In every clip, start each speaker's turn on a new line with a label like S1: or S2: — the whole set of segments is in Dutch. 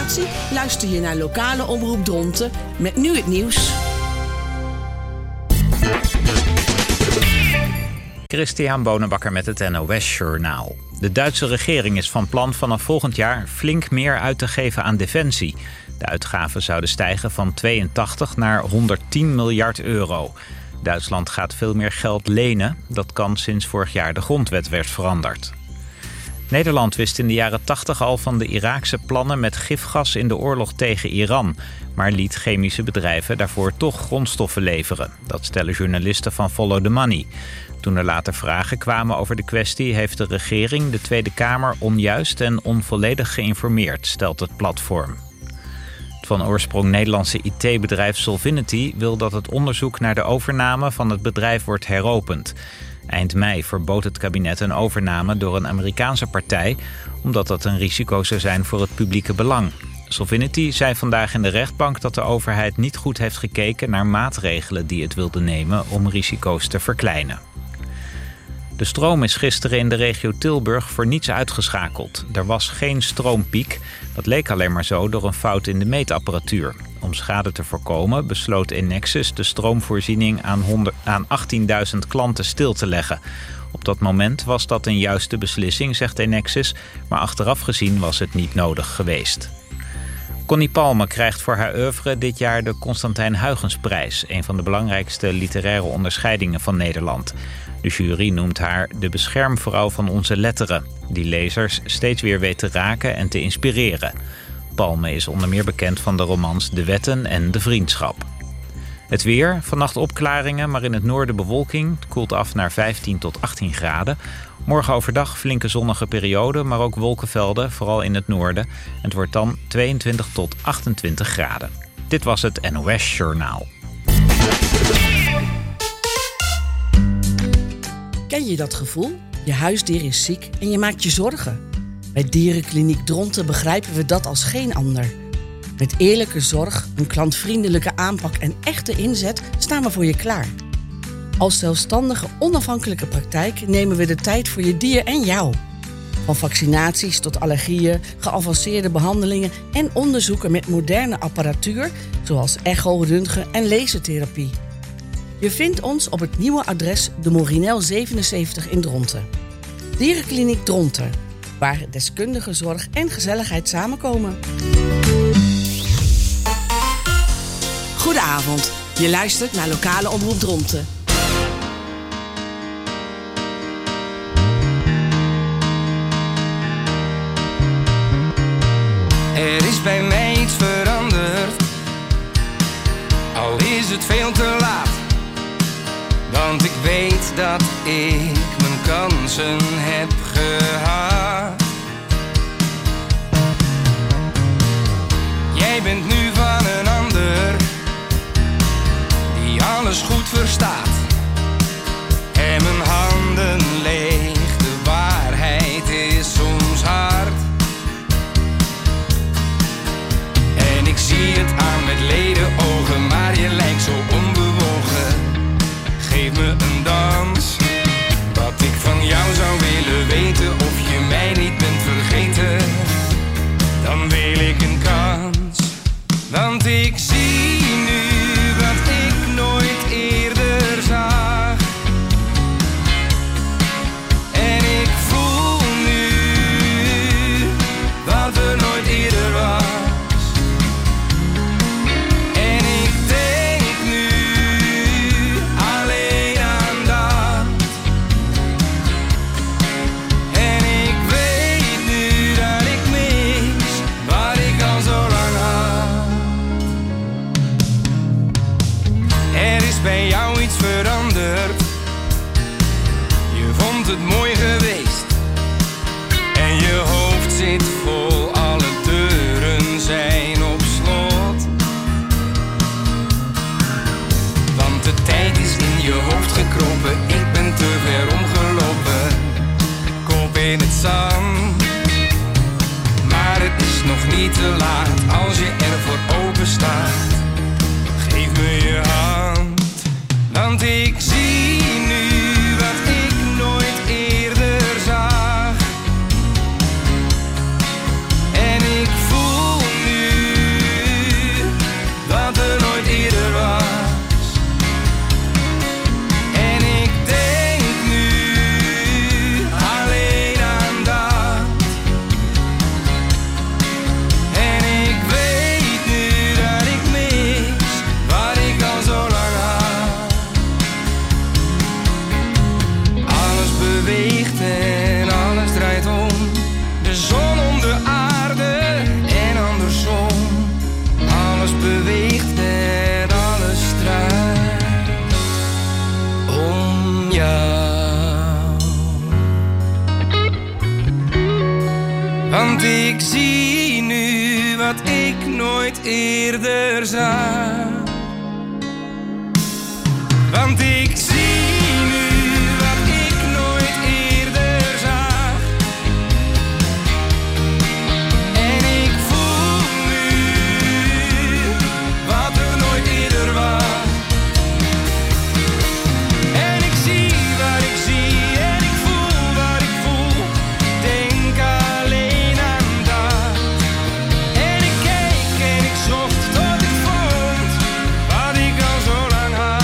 S1: informatie luister je naar lokale omroep Dronten met nu het nieuws.
S2: Christian Bonenbakker met het NOS Journaal. De Duitse regering is van plan vanaf volgend jaar flink meer uit te geven aan defensie. De uitgaven zouden stijgen van 82 naar 110 miljard euro. Duitsland gaat veel meer geld lenen. Dat kan sinds vorig jaar de grondwet werd veranderd. Nederland wist in de jaren 80 al van de Iraakse plannen met gifgas in de oorlog tegen Iran, maar liet chemische bedrijven daarvoor toch grondstoffen leveren. Dat stellen journalisten van Follow the Money. Toen er later vragen kwamen over de kwestie, heeft de regering de Tweede Kamer onjuist en onvolledig geïnformeerd, stelt het platform. Het van oorsprong Nederlandse IT-bedrijf Solvinity wil dat het onderzoek naar de overname van het bedrijf wordt heropend. Eind mei verbood het kabinet een overname door een Amerikaanse partij, omdat dat een risico zou zijn voor het publieke belang. Solvinity zei vandaag in de rechtbank dat de overheid niet goed heeft gekeken naar maatregelen die het wilde nemen om risico's te verkleinen. De stroom is gisteren in de regio Tilburg voor niets uitgeschakeld. Er was geen stroompiek. Dat leek alleen maar zo door een fout in de meetapparatuur. Om schade te voorkomen besloot Enexis de stroomvoorziening aan 18.000 klanten stil te leggen. Op dat moment was dat een juiste beslissing, zegt Enexis, maar achteraf gezien was het niet nodig geweest. Connie Palme krijgt voor haar oeuvre dit jaar de Constantijn Huygensprijs, een van de belangrijkste literaire onderscheidingen van Nederland. De jury noemt haar de beschermvrouw van onze letteren, die lezers steeds weer weet te raken en te inspireren. Palme is onder meer bekend van de romans De Wetten en De Vriendschap. Het weer, vannacht opklaringen, maar in het noorden bewolking. Het koelt af naar 15 tot 18 graden. Morgen overdag flinke zonnige periode, maar ook wolkenvelden, vooral in het noorden. En het wordt dan 22 tot 28 graden. Dit was het NOS Journaal.
S1: Ken je dat gevoel? Je huisdier is ziek en je maakt je zorgen. Bij Dierenkliniek Dronten begrijpen we dat als geen ander. Met eerlijke zorg, een klantvriendelijke aanpak en echte inzet staan we voor je klaar. Als zelfstandige, onafhankelijke praktijk nemen we de tijd voor je dier en jou. Van vaccinaties tot allergieën, geavanceerde behandelingen en onderzoeken met moderne apparatuur, zoals echo, röntgen en lasertherapie. Je vindt ons op het nieuwe adres de Morinel 77 in Dronten. Dierenkliniek Dronten, waar deskundige zorg en gezelligheid samenkomen. Goedenavond, je luistert naar lokale omroep Dronten.
S3: Er is bij mij iets veranderd, al is het veel te laat. Want ik weet dat ik mijn kansen heb gehad. Jij bent nu van een ander, die alles goed verstaat. En mijn handen leeg, de waarheid is soms hard. En ik zie het aan met ledenogen, maar je lijkt zo onbewogen. Geef me een dans, wat ik van jou zou willen weten. Of je mij niet bent vergeten, dan wil ik een kans. Want ik zie nu wat ik nooit eerder zag. En ik voel nu wat er nooit eerder was. En ik denk nu alleen aan dat. En ik weet nu dat ik mis wat ik al zo lang had. Er is bij jou iets veranderd. Je vond het mooi geweest. En je hoofd zit vol, alle deuren zijn op slot. Want de tijd is in je hoofd gekropen. Ik ben te ver omgelopen, kop in het zand. Maar het is nog niet te laat, als je ervoor open staat. Geef me je hand, want ik zie nu wat ik nooit eerder zag. En ik voel nu Want ik zie nu wat ik nooit eerder zag. Want ik zie nu wat ik nooit eerder zag. En ik voel nu wat er nooit eerder was. En ik zie wat ik zie en ik voel wat ik voel. Denk alleen aan dat. En ik keek en ik zocht tot ik vond wat ik al zo lang had.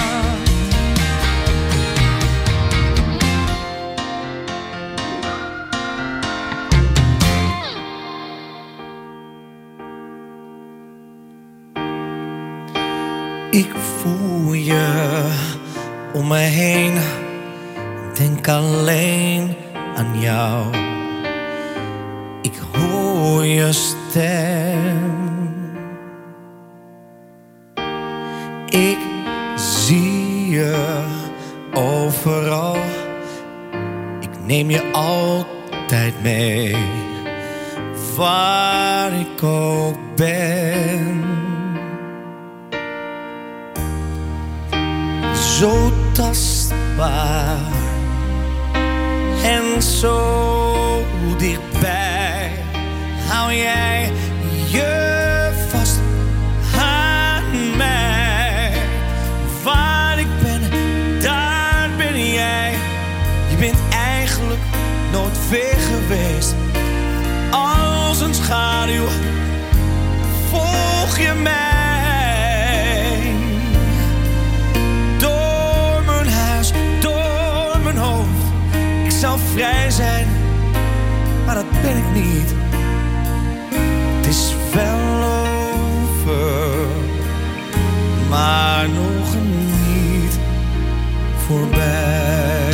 S4: Ik voel je om me heen, denk alleen aan jou. Ik hoor je stem. Ik zie je overal. Ik neem je altijd mee, waar ik ook ben. Zo tastbaar en zo dichtbij hou jij je vast aan mij. Waar ik ben, daar ben jij. Je bent eigenlijk nooit ver geweest. Als een schaduw volg je mij. Ik zou vrij zijn, maar dat ben ik niet. Het is wel over, maar nog niet voorbij.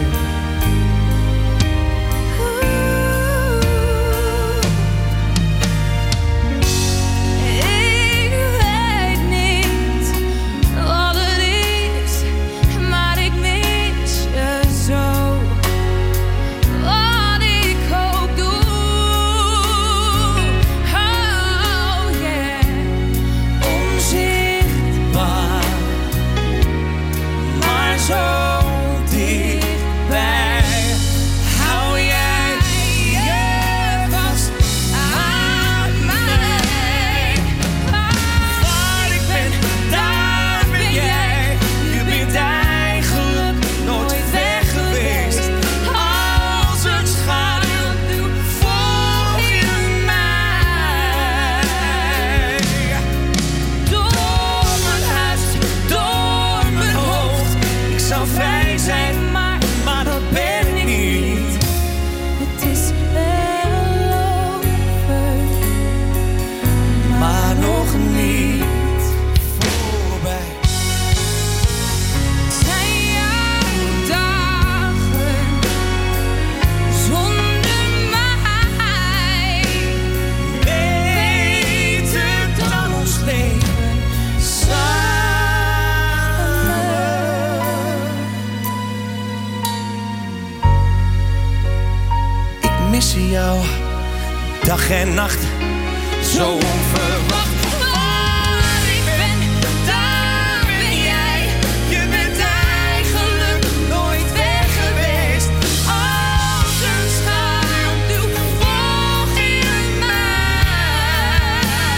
S4: Jou, dag en nacht, zo onverwacht. Waar ik ben, daar ben jij. Je bent eigenlijk nooit weg geweest. Als een schaduw volg je mij.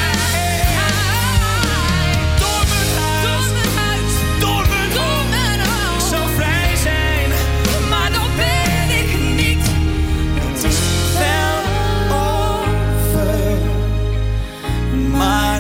S4: Door mijn huis, door mijn hoofd. Ik zou vrij zijn, maar dat ben ik niet. Het is wel over, maar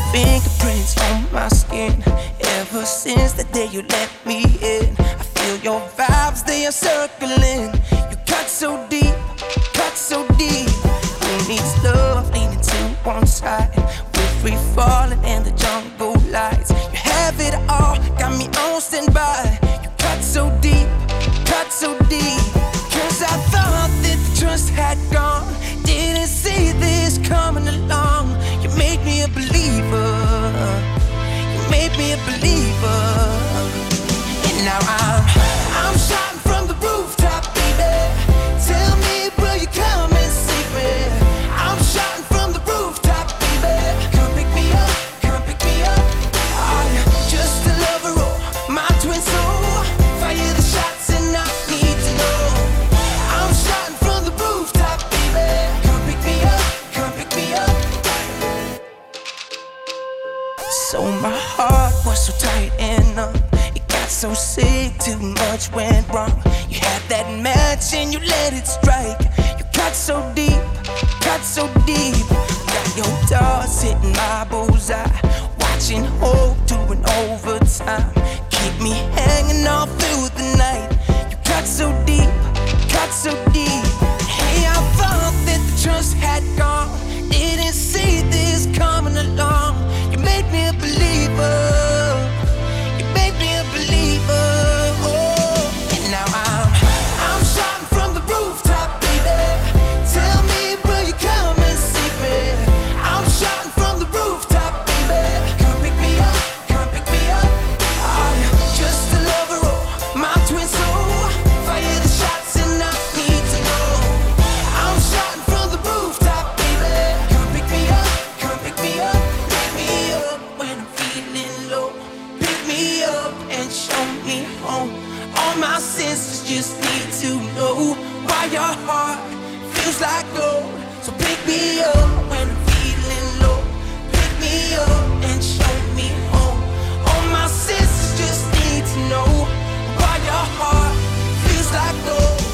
S5: fingerprints on my skin. Ever since the day you let me in, I feel your vibes, they are circling. You cut so deep, cut so deep. Who needs love leaning to one side? We're free falling in the jungle lights. You have it all, got me on standby. You cut so deep, cut so deep. Cause I thought that the trust had gone. Didn't see this coming along. You made me a believer. You made me a believer. And now I'm shouting from the rooftop, baby. Tell me, will you come and save me? I'm shouting from the rooftop, baby. Come pick me up, come pick me up. Are you just a lover or my twin soul? Fire the shots and I need to know. I'm shouting from the rooftop, baby. Come pick me up, come pick me up. So my heart was so tight and numb. It got so sick, too much went wrong. You had that match and you let it strike. You cut so deep, cut so deep. Got your dogs hitting my bullseye. Watching hope doing overtime. Keep me hanging all through the night. You cut so deep, cut so deep. Hey, I thought that the trust had gone. Didn't see this coming along. You made me a believer. You made me a believer. Oh, and now I'm shouting from the rooftop, baby. Tell me, will you come and save me? I'm shouting from the rooftop, baby. Come pick me up, come pick me up. Are you just a lover or my twin soul? Fire the shots and I need to know. I'm shouting from the rooftop, baby. Come pick me up, come pick me up. Pick me up when I'm feeling low. Pick me up and show me home. All my senses just need to know why your heart feels like gold. So pick me up when I'm feeling low. Pick me up and show me home. All my senses just need to know why your heart feels like gold.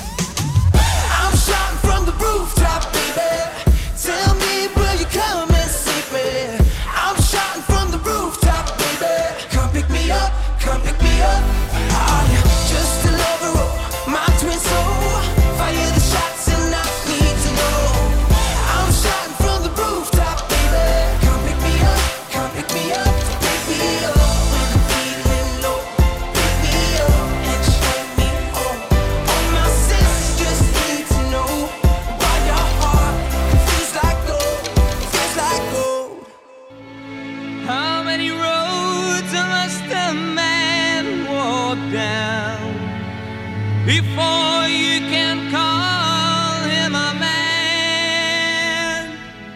S5: I'm shouting from the rooftop, baby. Tell me, will you come and save me? I'm shouting from the rooftop, baby. Come pick me up, come pick me up. Are you just a lover or my twin soul? Fire the shots and I need to know. I'm shouting from the rooftop, baby. Come pick me up, come pick me up. Pick me up when I'm feeling low. Pick me up and show me home. All my senses just need to know why your heart feels like gold, feels like gold.
S4: How many roads must a man walk down before you can call him a man?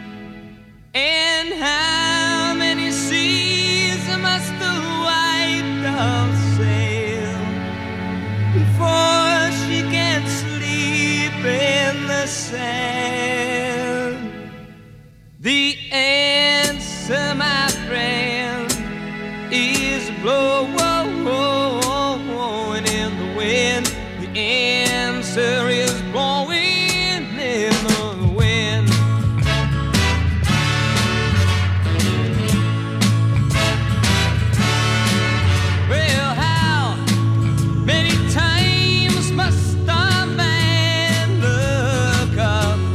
S4: And how many seas must the white dove sail before she can sleep in the sand? The answer, my friend, is blowing in the wind. The answer is blowing in the wind. Well, how many times must a man look up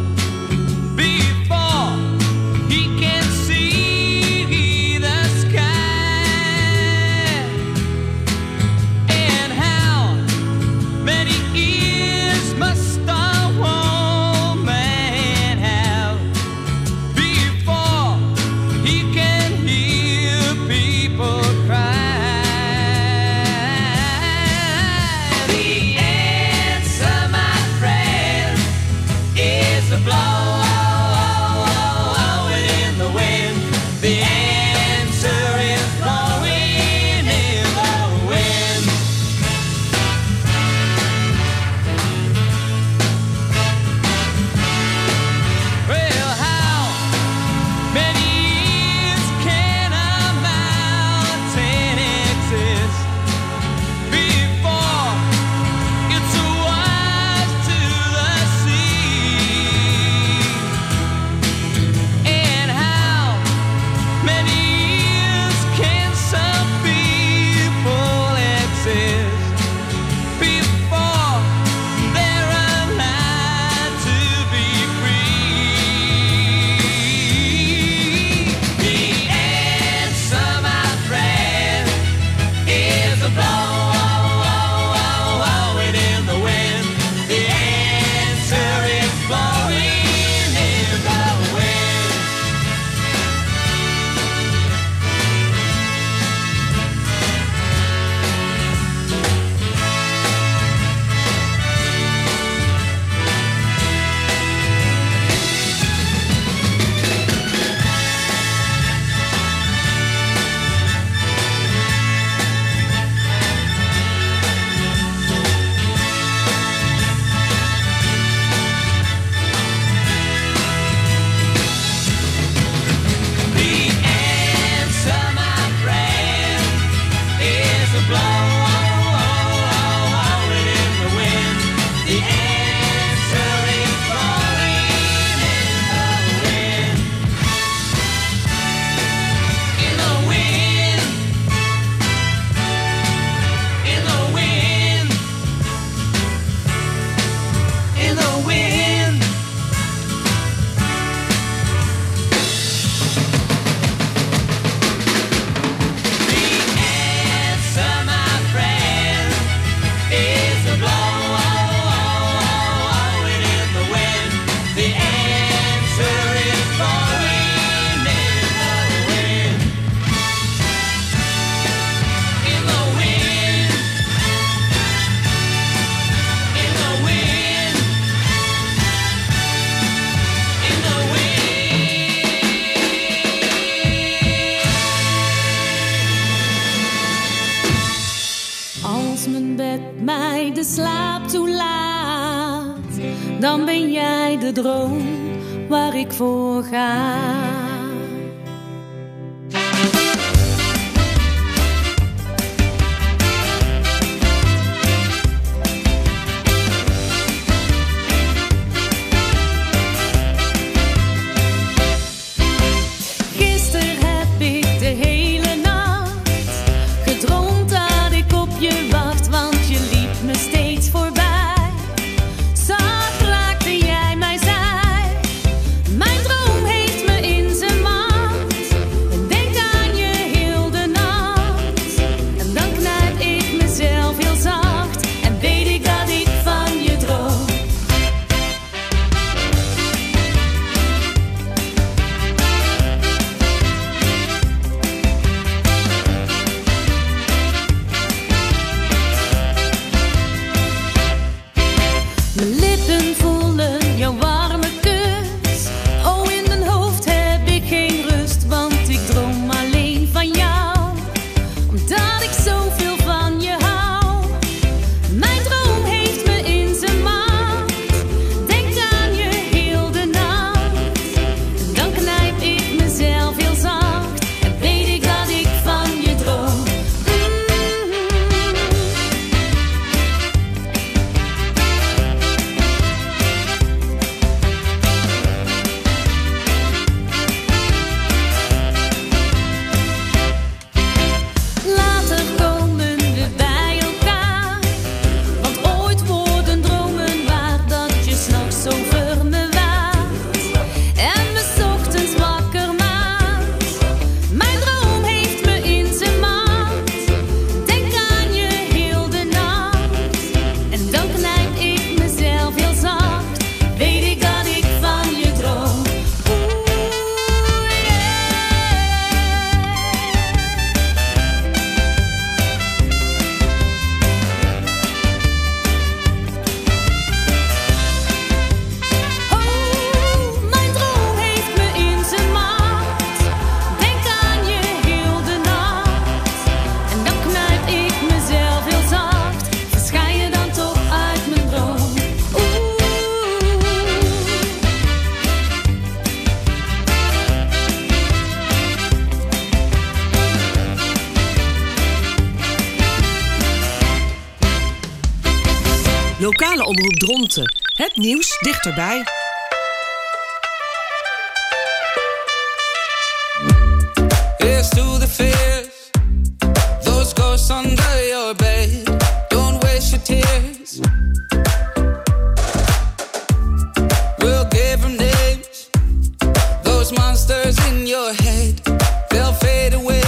S6: mij de slaap toelaat, dan ben jij de droom waar ik voor ga.
S1: Lokale omroep Dronten. Het nieuws dichterbij.
S3: Here's to the fears, those ghosts under your bed. Don't waste your tears. We'll give them names, those monsters in your head. They'll fade away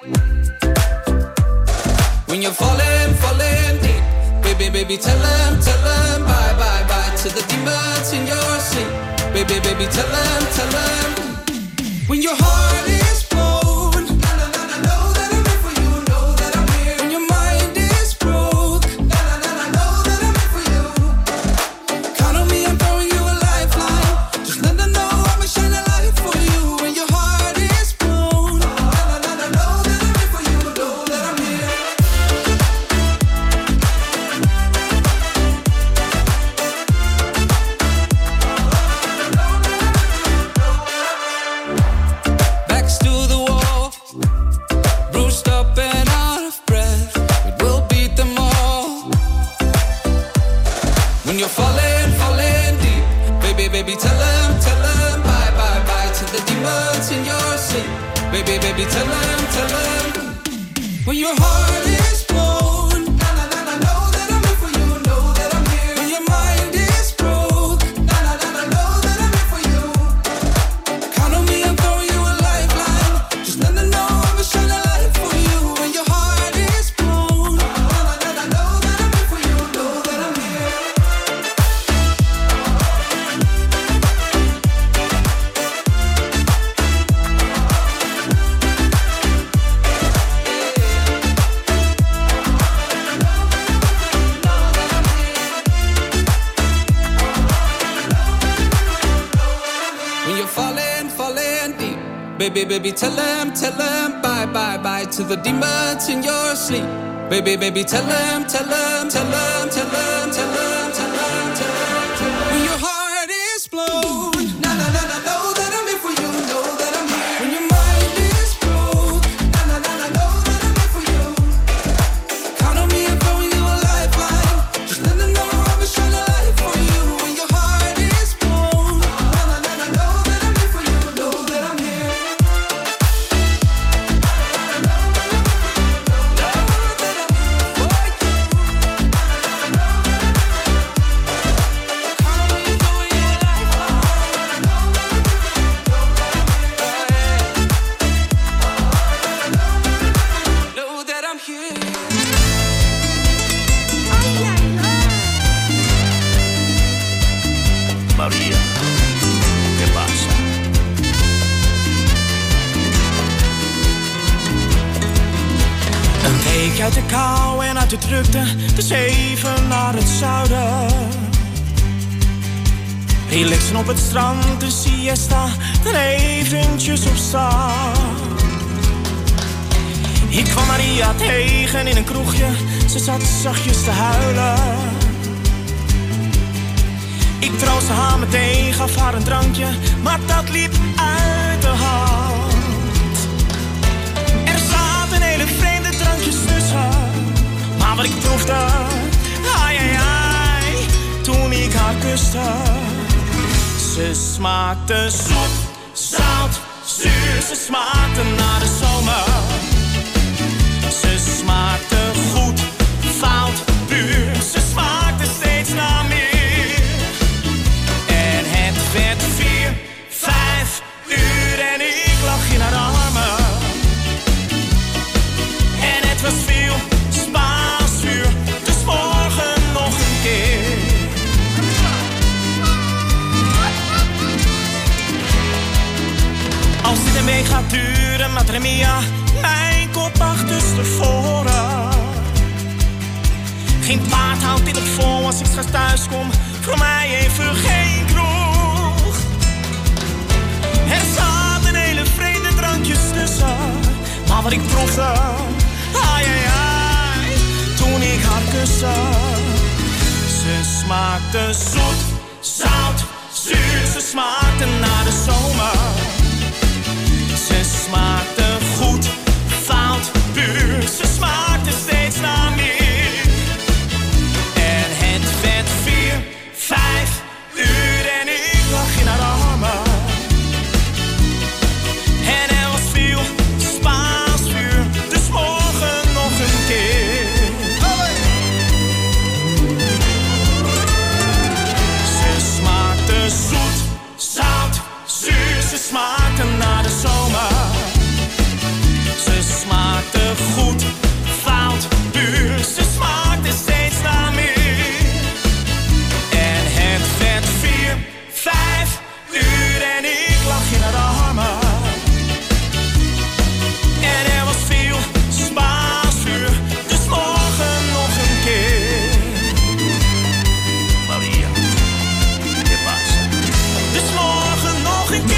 S3: when you're falling, falling deep. Baby, tell them, bye, bye, bye to the demons in your sleep. Baby, tell them, when your heart is blown, know that I'm here for you, know that I'm here. When your mind is broke, know that I'm here for you. Count on me, I'm throwing you a lifeline. Just let them know I'ma shine a light for you. When your heart is blown, know that I'm here for you, know that I'm here. Baby, tell them, bye, bye, bye to the demons in your sleep. Baby, tell them, when your heart is blown, know that I'm here for you, know that I'm here. When your mind is broke, know that I'm here for you. Count on me, I'm throwing you a lifeline. Just let them know I'ma shine a light for you. When your heart is blown, know that I'm here for you, know that I'm here.
S7: Baby, baby, tell him, bye, bye, bye to the demons in your sleep. Baby, baby, tell him, tell him, tell him, tell him, tell him, tell him, tell him, tell him. When your heart is blown, na na na na, know that I'm here for you, know that I'm here. When your mind is broke, na na na na, know that I'm here for you. Count on me and throwing you a lifeline. Just let them know I'm a shining light for you. When your heart is blown, na na na na, know that I'm here for you, know that I'm here.
S8: Maria, ¿qué pasa?
S9: Een week uit de kou en uit de drukte, dus even naar het zuiden. Relaxen op het strand, de siesta, dan eventjes op stap. Ik kwam Maria tegen in een kroegje, ze zat zachtjes te huilen. Ik troostte haar meteen, gaf haar een drankje, maar dat liep uit de hand. Er zaten hele vreemde drankjes tussen, maar wat ik proefde, ai ai ai, toen ik haar kuste. Ze smaakte zoet, zout, zuur, ze smaakte naar de zomer. Ze smaakte goed, fout, puur, ze smaakte steeds naar meer. Werd 4, 5 uur en ik lag in haar armen. En het was veel Spaans vuur, dus morgen nog een keer. Als dit een week gaat duren, Madre Mia, mijn kop achterstevoren. Geen paard houdt dit op vol als ik straks thuis kom, voor mij even geen kroeg. Er zaten hele vreemde drankjes tussen, maar wat ik proefde, ai ai ai, toen ik haar kuste. Ze smaakte zoet, zout, zuur, ze smaakte naar de zomer. Ze smaakte goed, fout, puur, ze smaakte steeds naar meer. En het werd 4, 5 uur en ik lag in haar armen. En er was veel Spaans vuur, dus morgen nog een keer. Ze smaakte zoet, zout, zuur, ze smaakte naar de zomer. Ze smaakte goed, fout, puur, ze smaakte steeds naar meer. En het werd 4, 5 uur en ik lag in haar armen. En er was veel Spaans vuur, dus morgen nog een keer.
S8: Maria, ¿qué pasa?
S9: Dus morgen nog een keer.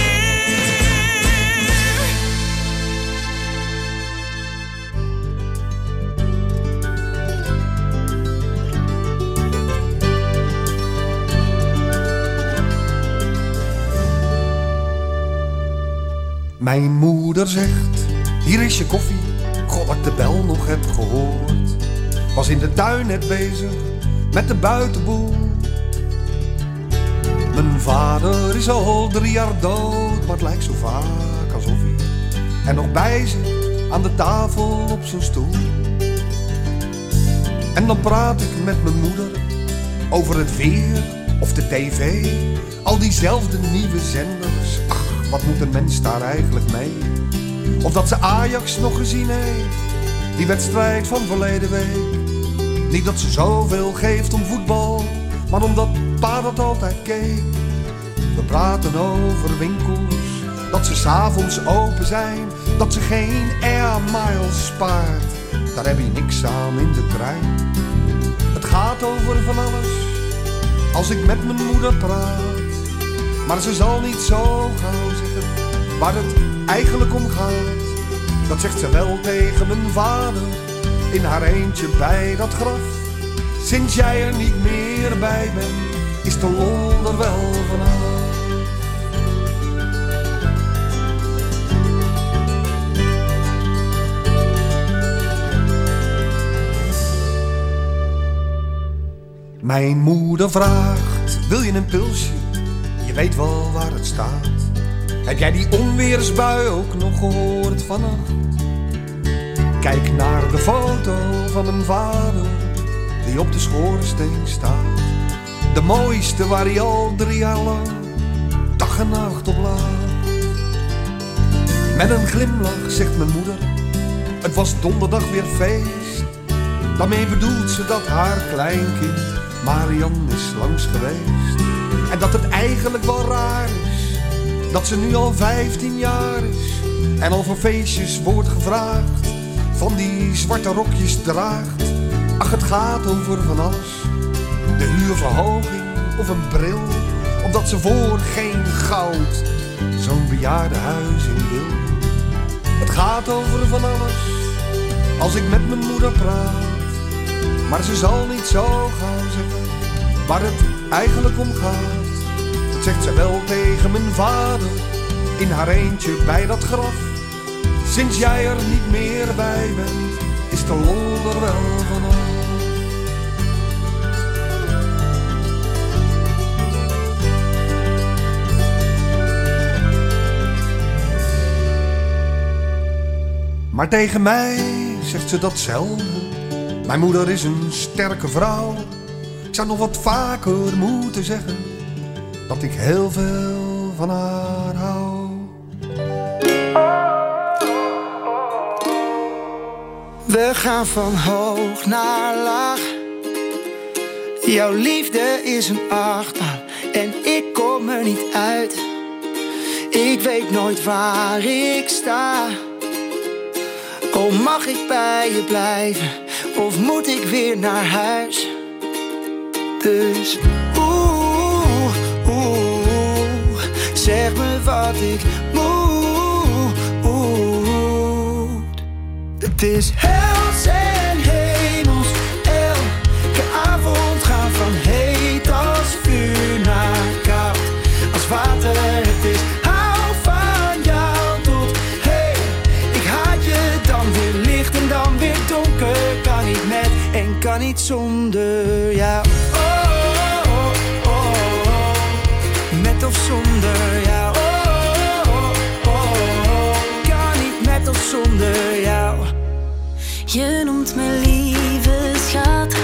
S10: Mijn moeder zegt, hier is je koffie, god dat ik de bel nog heb gehoord. Was in de tuin net bezig met de buitenboel. Mijn vader is al 3 jaar dood, maar het lijkt zo vaak alsof hij er nog bij zit aan de tafel op zijn stoel. En dan praat ik met mijn moeder over het weer of de tv, al diezelfde nieuwe zenders. Ach, wat moet een mens daar eigenlijk mee? Of dat ze Ajax nog gezien heeft, die wedstrijd van verleden week. Niet dat ze zoveel geeft om voetbal, maar omdat pa dat altijd keek. We praten over winkels, dat ze 's avonds open zijn, dat ze geen air miles spaart. Daar heb je niks aan in de trein. Het gaat over van alles, als ik met mijn moeder praat. Maar ze zal niet zo gauw zeggen waar het eigenlijk om gaat, dat zegt ze wel tegen mijn vader. In haar eentje bij dat graf. Sinds jij er niet meer bij bent, is de lol er wel vanaf. Mijn moeder vraagt, wil je een pilsje? Je weet wel waar het staat. Heb jij die onweersbui ook nog gehoord vannacht? Kijk naar de foto van mijn vader, die op de schoorsteen staat. De mooiste waar hij al 3 jaar lang dag en nacht op lag. Met een glimlach zegt mijn moeder, het was donderdag weer feest. Daarmee bedoelt ze dat haar kleinkind Marian is langs geweest. En dat het eigenlijk wel raar is, dat ze nu al 15 jaar is. En al voor feestjes wordt gevraagd, van die zwarte rokjes draagt. Ach, het gaat over van alles. De huurverhoging of een bril, omdat ze voor geen goud zo'n bejaardenhuis in wil. Het gaat over van alles, als ik met mijn moeder praat. Maar ze zal niet zo gaan zeggen waar het eigenlijk om gaat. Dat zegt ze wel tegen mijn vader, in haar eentje bij dat graf. Sinds jij er niet meer bij bent, is de lol er wel vanaf. Maar tegen mij zegt ze datzelfde. Mijn moeder is een sterke vrouw. Ik zou nog wat vaker moeten zeggen dat ik heel veel van haar hou.
S11: We gaan van hoog naar laag. Jouw liefde is een achtbaan en ik kom er niet uit. Ik weet nooit waar ik sta. Oh, mag ik bij je blijven of moet ik weer naar huis? Dus zeg me wat ik moet. Het is hels en hemels. Elke avond gaan van heet als vuur naar koud als water. Het is hou van jou tot hey. Ik haat je, dan weer licht en dan weer donker. Kan niet met en kan niet zonder jou. Met of zonder jou. Kan niet met of zonder jou.
S6: Je noemt me lieve schat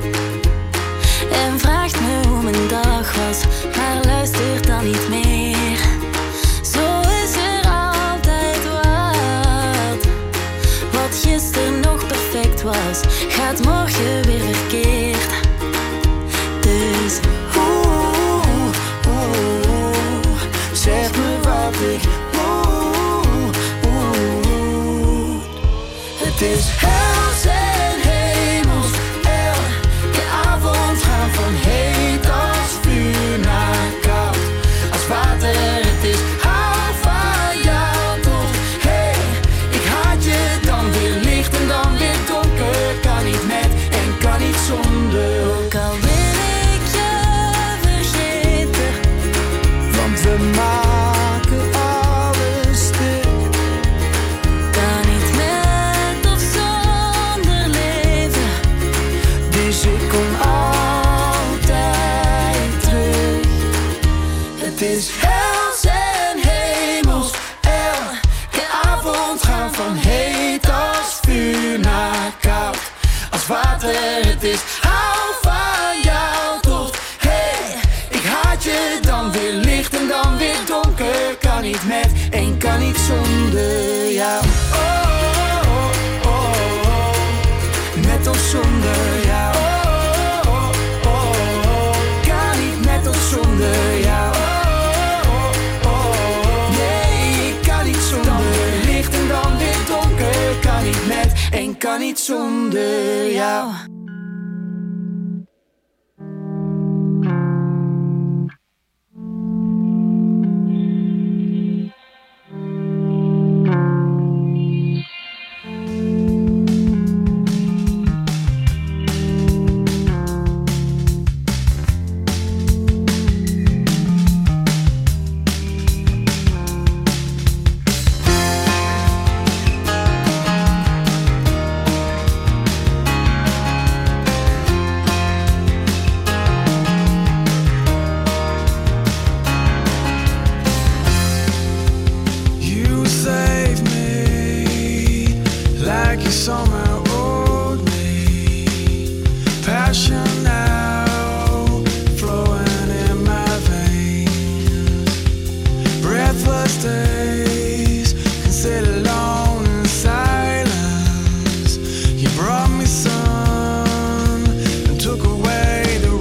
S6: en vraagt me hoe mijn dag was, maar luistert dan niet meer. Zo is er altijd wat gisteren nog perfect was, gaat morgen weer verkeerd. Dus zeg me wat ik moet. Het is hels en hemels. Elke avond gaan van heet als vuur naar koud als water. Het is hou van jou tot hey. Ik haat je, dan weer licht en dan weer donker. Kan niet met en kan niet zonder. Ook al wil ik je vergeten, want we maken alles stuk. Kan niet met of zonder leven, dus ik kom altijd terug. Het is hels en hemels. Elke avond gaan van heet als vuur naar koud als water. Het is hou van jou tot hey. Ik haat je, dan weer licht en dan weer donker. Kan niet met en kan niet zonder jou. Met of zonder jou. Kan niet met of zonder jou. Nee, ik kan niet zonder. Dan weer licht en dan weer donker. Kan niet met en kan niet zonder jou.
S12: like you somehow owed me. Passion now flowing in my veins. Breathless days can sit alone in silence. You brought me sun and took away the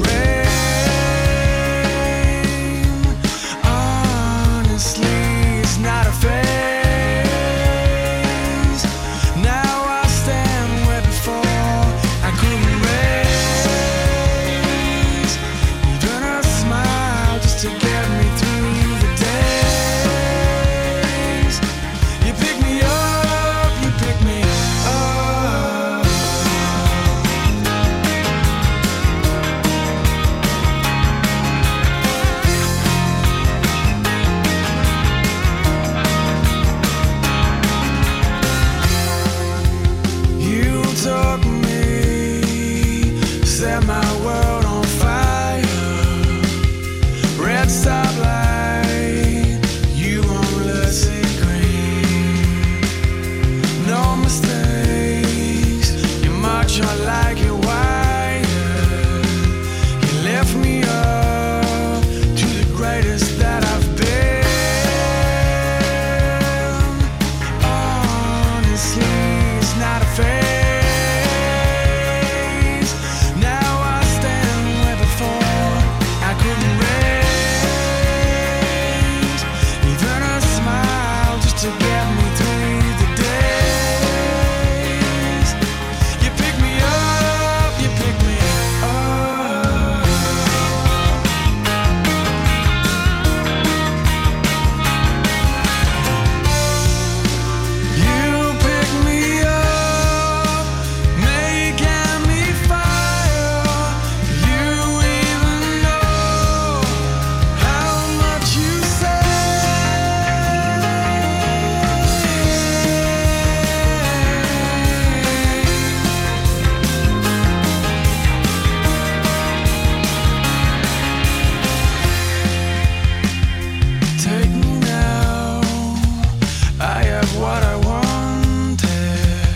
S12: rain. Honestly, it's not a phase. Now I stand where before I couldn't raise. Even a smile just to get me through the days. You pick me up, you pick me up. You took me, set my world on fire. Red stoplight, you only see green. No mistakes, you march on like you're wired. You lift me up to the greatest that I've been. Honestly, it's not a phase. Now I stand where before I couldn't raise. Even a smile just to get me through the days. You pick me up, you pick me up. You pick me up, making me fire. You even know how much you say. Take me now, I have what I wanted.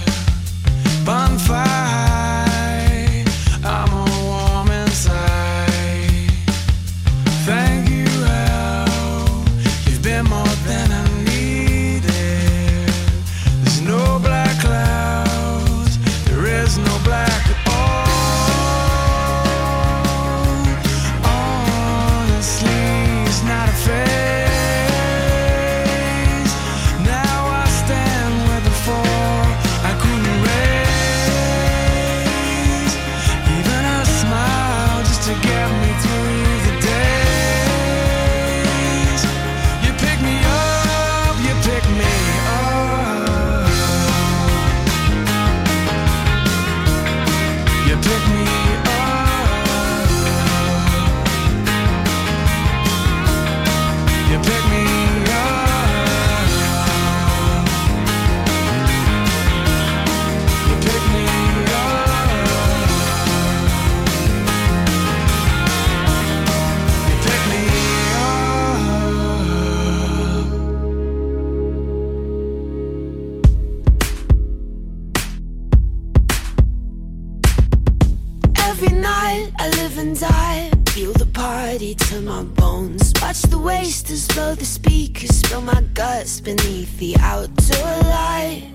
S12: Bonfire, I'm all warm inside. Thank you, hell, you've been more than I needed. There's no black clouds, there is no black at all. Honestly, it's not a phase. Now I stand where before I couldn't raise. Even a smile just to get me through the days. You pick me up, you pick me up. You pick me up. You pick me up. You pick me up. You pick me up.
S6: Every night I live and die, feel the party to my bones. Watch the wasters blow the speakers, spill my guts beneath the outdoor light.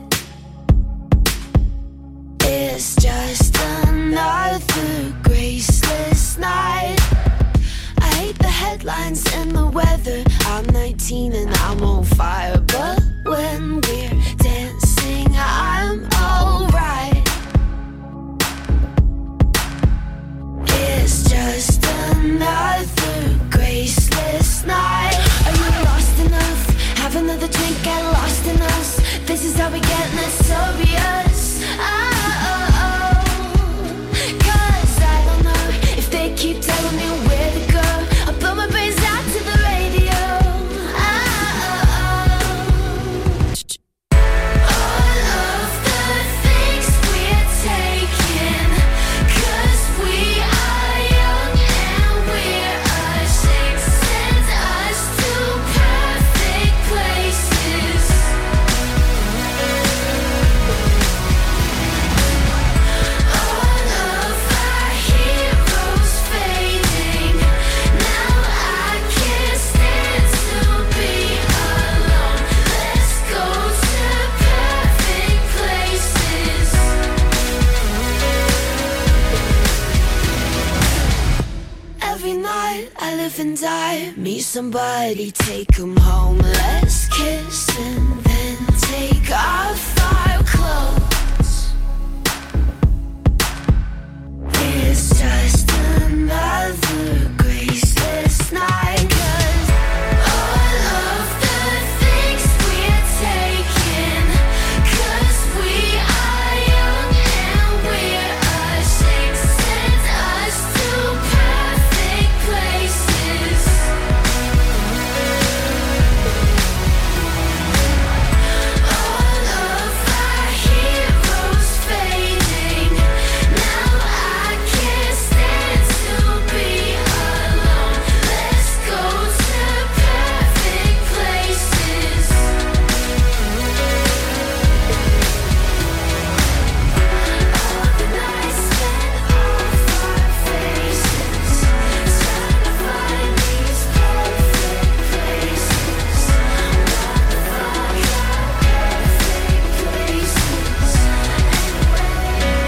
S6: It's just another graceless night. I hate the headlines and the weather. I'm 19 and I'm on fire, but when we're dancing, I'm alright. It's just another graceless night. Are you lost enough? Have another drink, get lost in us. This is how we get notorious. Oh, 'cause I don't know if they keep telling me where to go. I'll blow my brains out to the radio. Oh, and I meet somebody, take him home. Let's kiss and then take off our clothes. It's just another graceless night. 'Cause all of the things we're taking, 'cause we are young and we're ashamed, send us to perfect places. All of our heroes fading. Now I can't stand to be alone. Let's go to perfect places. All the nights spent off our faces, trying to find these perfect places. What the fuck are perfect places anyway?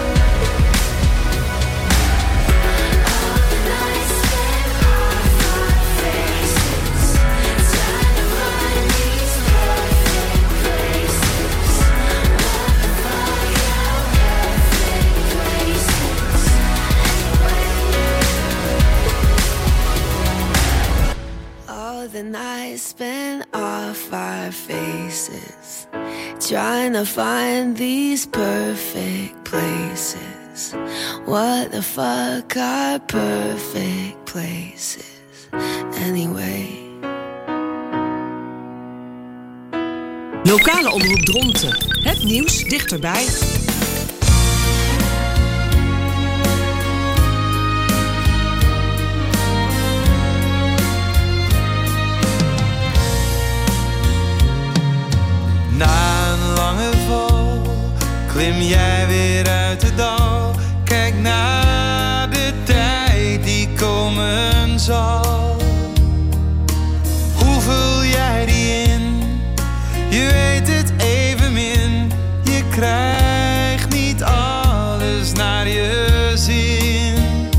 S6: All the nights spent off our faces, trying to find these perfect places. What the fuck are perfect places anyway? All the nights spent off our faces, trying to find these perfect places. What the fuck are perfect places anyway?
S1: Lokale omroep Dronten. Het nieuws dichterbij.
S12: Na een lange val klim jij weer uit het dal. Kijk naar de tijd die komen zal. Hoe vul jij die in? Je weet het evenmin. Je krijgt niet alles naar je zin.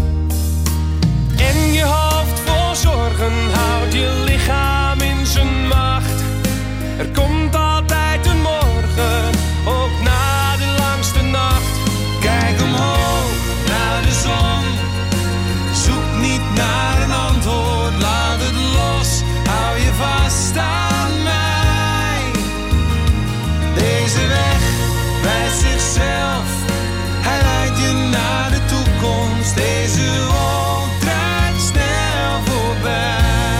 S12: En je hoofd vol zorgen houdt je lichaam in zijn macht. Er komt altijd een morgen, ook na de langste nacht. Kijk omhoog naar de zon. Zoek niet naar een antwoord, laat het los. Hou je vast aan mij. Deze weg wijst zichzelf. Hij leidt je naar de toekomst. Deze wolk draait snel voorbij.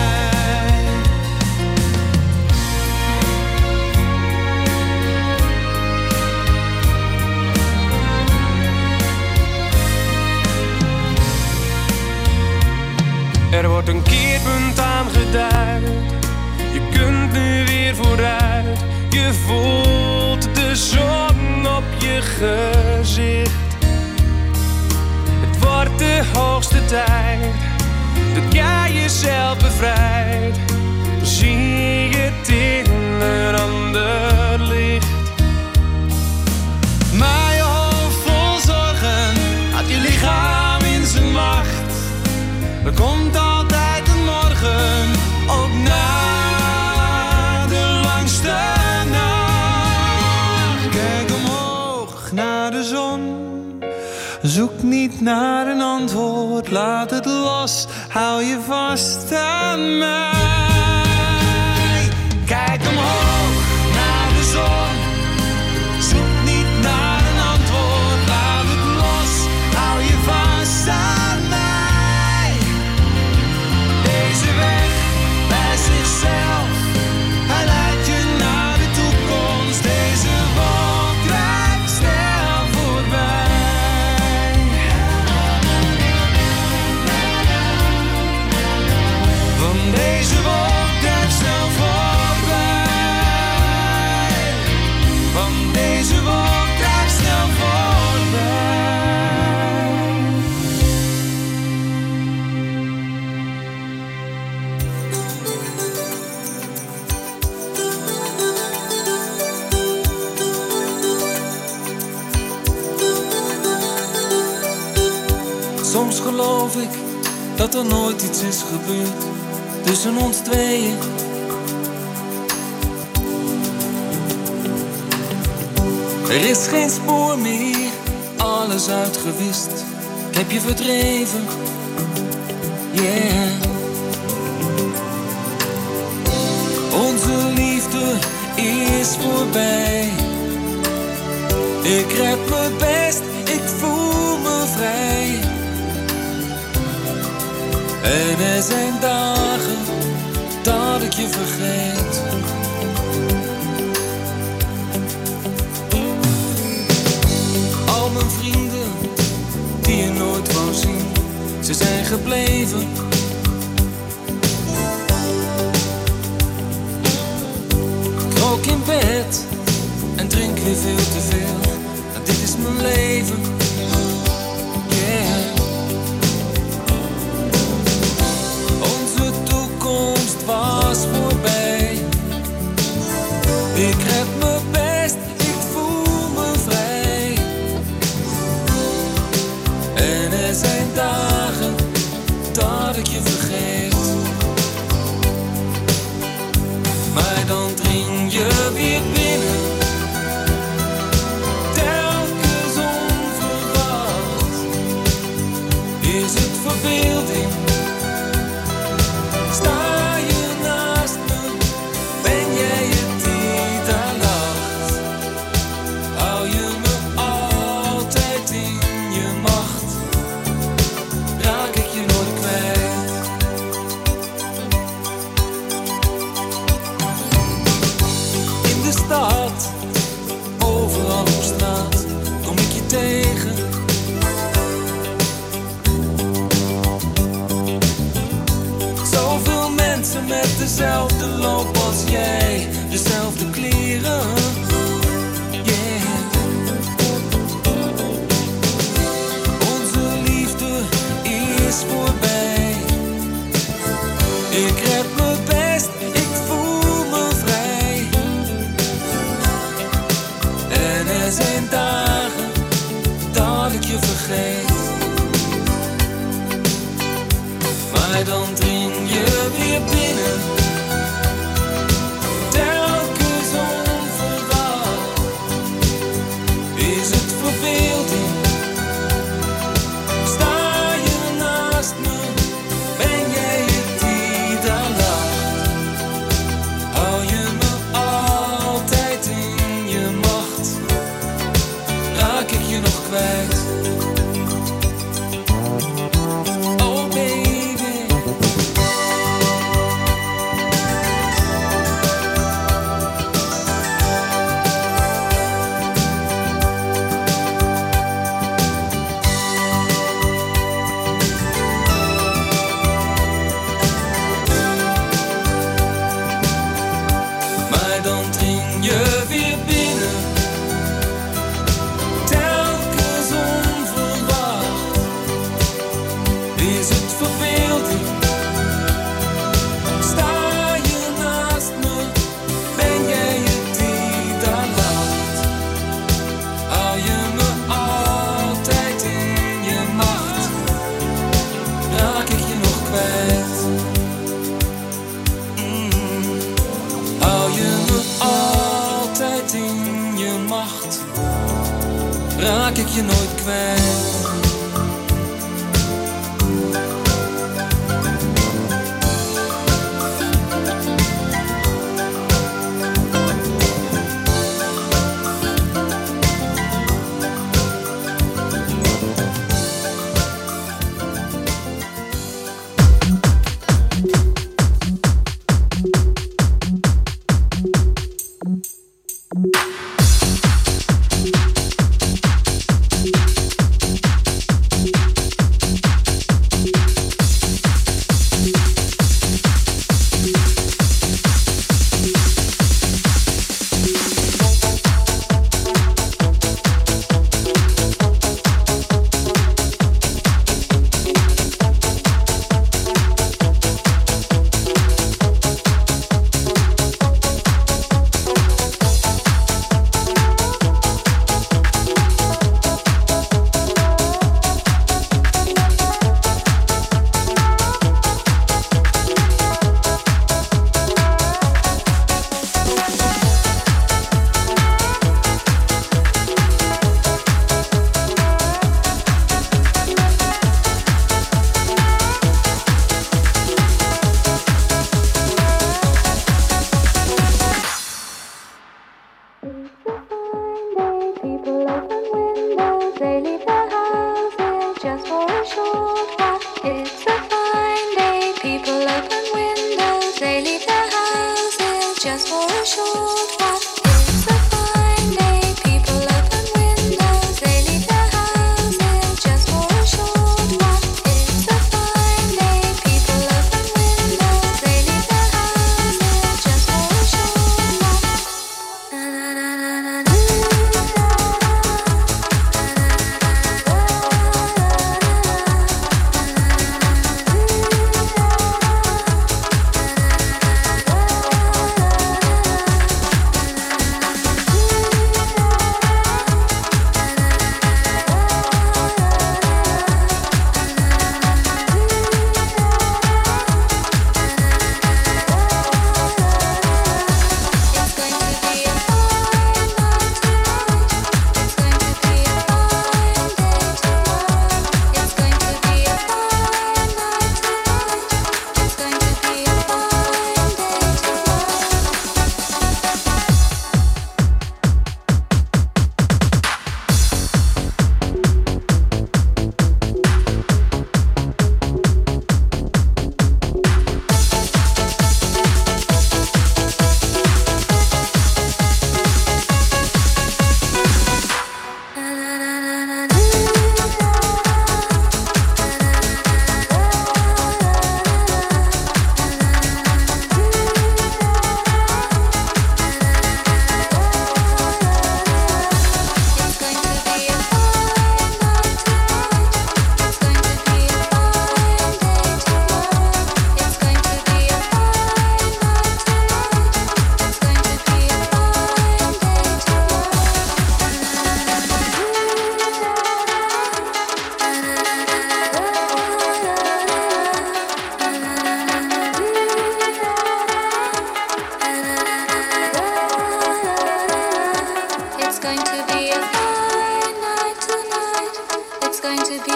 S12: Er wordt een keerpunt aangeduid. Je kunt nu weer vooruit. Je voelt de zon op je gezicht. Het wordt de hoogste tijd dat jij jezelf bevrijdt. Zie je het in een ander licht. Maar je hoofd vol zorgen had je lichaam in zijn macht. Er komt altijd een morgen, ook na de langste nacht. Kijk omhoog naar de zon. Zoek niet naar een antwoord, laat het los. Hou je vast aan mij. Kijk omhoog naar de zon. Zoek niet naar een antwoord, laat het los. Hou je vast aan mij. Deze weg bij zichzelf. Hij leidt je naar de toekomst. Deze wolk drijft snel voorbij. Want deze wolk drijft snel voorbij. Want deze wolk drijft snel voorbij. Soms geloof ik
S13: dat er nooit iets is gebeurd tussen ons tweeën. Er is geen spoor meer, alles uitgewist. Ik heb je verdreven, yeah. Onze liefde is voorbij. Ik red me best, ik voel me vrij. En er zijn dagen dat ik je vergeet. Al mijn vrienden die je nooit wou zien, ze zijn gebleven. Ik rook in bed en drink weer veel te veel. Nou, dit is mijn leven, yeah. Onze toekomst was voorbij. Ik red me best, ik voel me vrij. En er zijn dagen dat ik je vergeet. Maar dan dring je weer binnen. Telkens onverwacht. Is het verbeelding? Sta je naast me? Ben jij het die daar lacht? Hou je me altijd in je macht? Raak ik je nooit kwijt? In de stad, overal op straat, kom ik je tegen. Zoveel mensen met dezelfde loop als jij, dezelfde kleren, yeah. Onze liefde is voorbij. Ik red me best, ik voel me vrij. En er zijn dagen dat ik je vergeet. Maar dan dring je weer binnen. Telkens onverwacht. Is het verbeelding? Sta je naast me? Ben jij het die daar lacht? Hou je me altijd in je macht? Raak ik je nog kwijt? Oh baby. Maar dan dring je weer binnen. Telkens onverwacht. Is het verbeelding? Sta je naast me? Ben jij het die daar lacht? Hou je me altijd in je macht? Raak ik je nog kwijt? Hou je me altijd in je macht? Raak ik je nooit kwijt?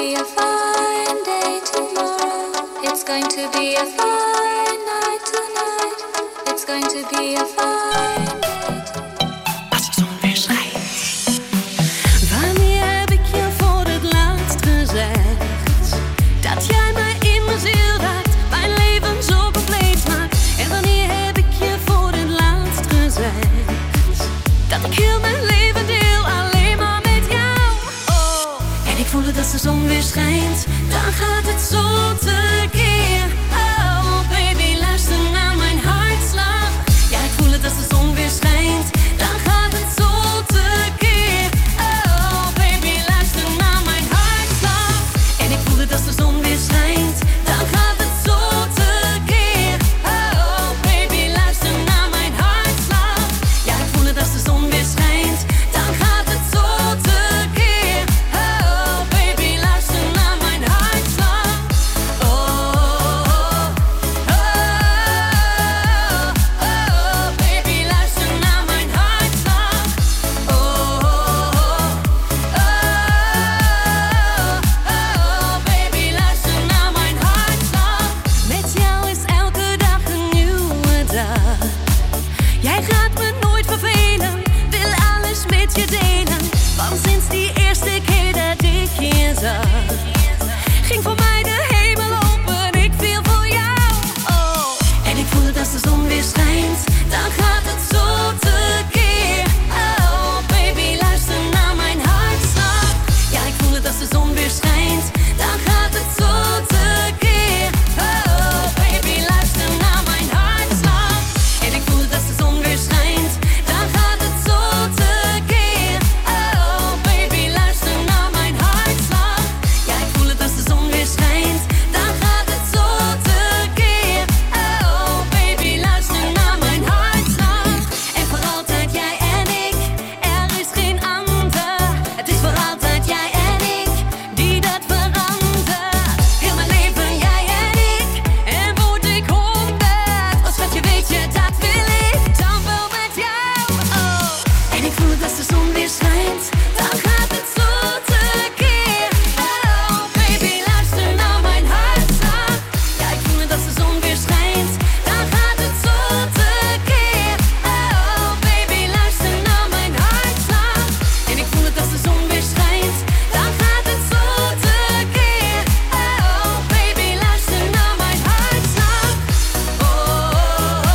S14: be a fine day tomorrow. It's going to be a fine night tonight. It's going to be a fine day tomorrow. Als de zon weer schijnt.
S15: Wanneer heb ik je voor het laatst gezegd dat jij me in mijn ziel raakt, mijn leven zo compleet maakt? En wanneer heb ik je voor het laatst gezegd dat ik heel mijn leven deel alleen maar met jou? Oh, en ik voel het als de zon weer schijnt, dan gaat het zo tekeer. Oh, baby, luister naar mijn hartslag. Ja, ik voel het als de zon weer schijnt, dan gaat het zo tekeer. Oh, baby, luister naar mijn hartslag. En ik voel het als de zon weer schijnt, dan gaat het zo tekeer. Oh, baby, luister naar mijn hartslag. Ja, ik voel het als de zon weer schijnt, dan gaat het zo tekeer. Oh, baby, luister naar mijn hartslag. Oh, oh, oh, oh, baby, luister naar mijn hartslag. Oh, oh, oh, baby, luister naar mijn hartslag. Met jou is elke dag een nieuwe dag. Jij gaat me nooit vervelen, wil alles met je delen. Want sinds die eerste keer dat ik je zag, ging voor mij de hemel open, ik viel voor jou. Oh, en ik voel het als de zon weer schijnt, dan gaat het zo tekeer. Oh, baby, luister naar mijn hartslag. Ja, ik voel het als de zon weer schijnt, dan gaat het zo tekeer. Oh, baby, luister naar mijn hartslag. En ik voel het als de zon weer schijnt, dan gaat het zo tekeer. Oh, baby, luister naar mijn hartslag. Ja, ik voel het als de zon weer schijnt, dan gaat het zo tekeer. Oh, baby, luister naar mijn hartslag. En voor altijd jij en ik, er is geen ander. Het is voor altijd jij en ik, die dat verandert. Heel mijn leven jij en ik, en word ik 100. Als wat je weet je, dat wil ik, dan wel met jou. Oh, en ik voel het als de zon weer schijnt, dan gaat het zo tekeer. Oh, baby, luister naar mijn hartslag. Ja, ik voel het als de zon weer schijnt, dan gaat het zo tekeer. Oh, baby, luister naar mijn hartslag. En ik voel het als de zon weer schijnt, dan gaat het zo tekeer. Oh, baby, luister naar mijn hartslag. Oh, oh,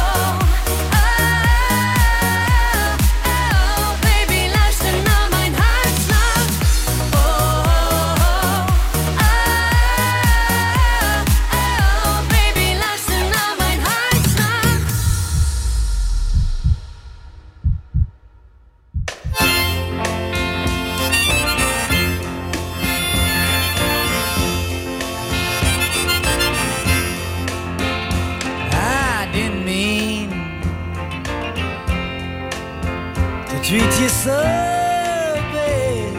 S15: oh, baby, luister naar mijn hartslag. Oh, baby, luister naar mijn hartslag.
S16: I didn't mean to treat you so bad.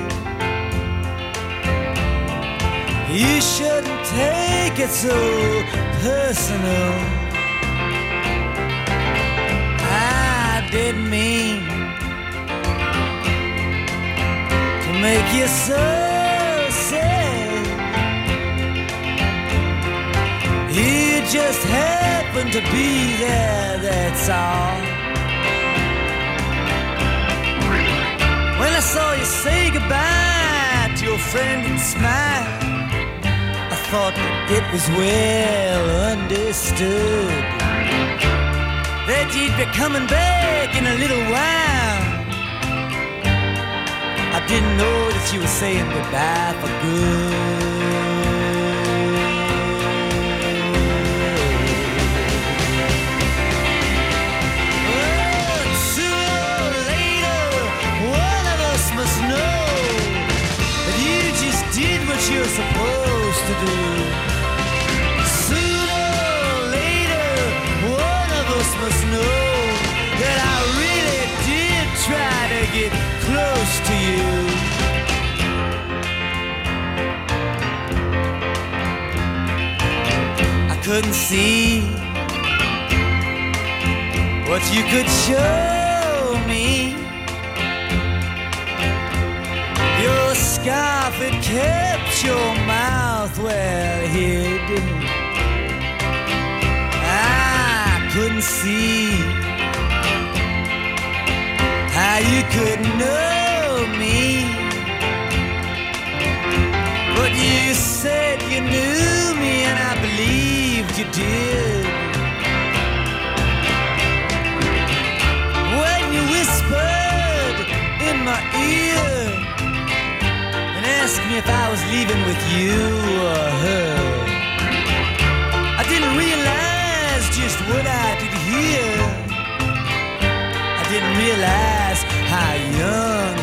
S16: You shouldn't take it so personal. I didn't mean to make you so sad. You just happened to be there, that's all. When I saw you say goodbye to your friend and smile, I thought that it was well understood that you'd be coming back in a little while. I didn't know that you were saying goodbye for good. Must know that you just did what you're supposed to do. Sooner or later, one of us must know that I really did try to get close to you. I couldn't see what you could show me. Your scarf, it kept your mouth well hid. I couldn't see how you could know me, but you said you knew me and I believed you did. When you whispered in my ear and asked me if I was leaving with you or her, I didn't realize just what I did hear. I didn't realize how young